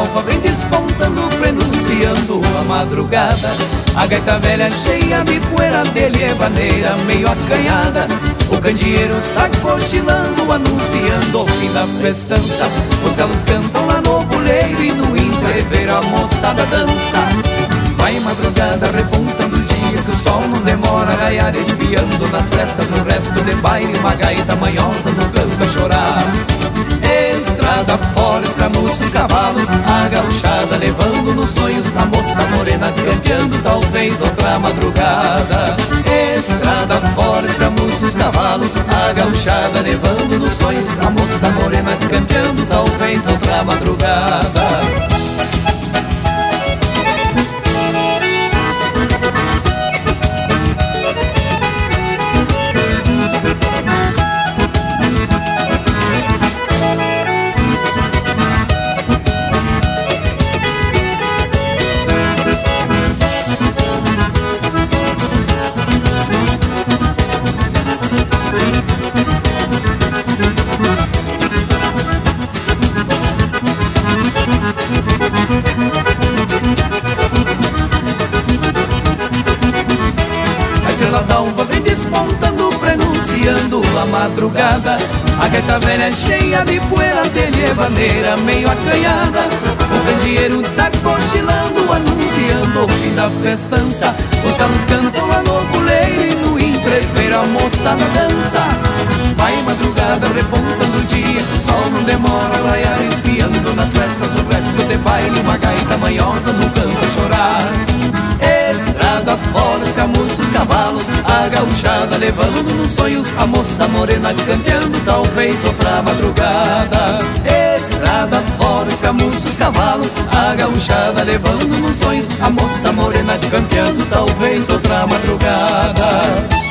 d'alva vem despontando, prenunciando a madrugada. A gaita velha cheia de poeira de levaneira meio acanhada. O candeeiro tá cochilando, anunciando o fim da festança. Os galos cantam lá no puleiro e no entrever a moçada dança. Vai madrugada repontando o dia, que o sol não demora a raiar, espiando nas frestas um resto de baile, uma gaita manhosa no canto a chorar. Estrada fora, escramuça os cavalos, a gauchada levando nos sonhos a moça morena, campeando talvez outra madrugada. Estrada fora, escramuça os cavalos, a gauchada levando nos sonhos a moça morena, campeando talvez outra madrugada. A estrela d'alva vem despontando, prenunciando a madrugada. A gaita velha cheia de poeira de levaneira meio acanhada. O candeeiro tá cochilando, anunciando o fim da festança. Os galos cantam lá no puleiro e no entrever a moçada dança. Vai madrugada repontando o dia, o sol não demora a raiar, espiando nas festas o resto de baile, uma gaita manhosa no canto a chorar. Estrada fora, escamuça os cavalos, a gauchada levando nos sonhos a moça morena, campeando talvez outra madrugada. Estrada fora, escamuça os cavalos, a gauchada levando nos sonhos a moça morena, campeando talvez outra madrugada.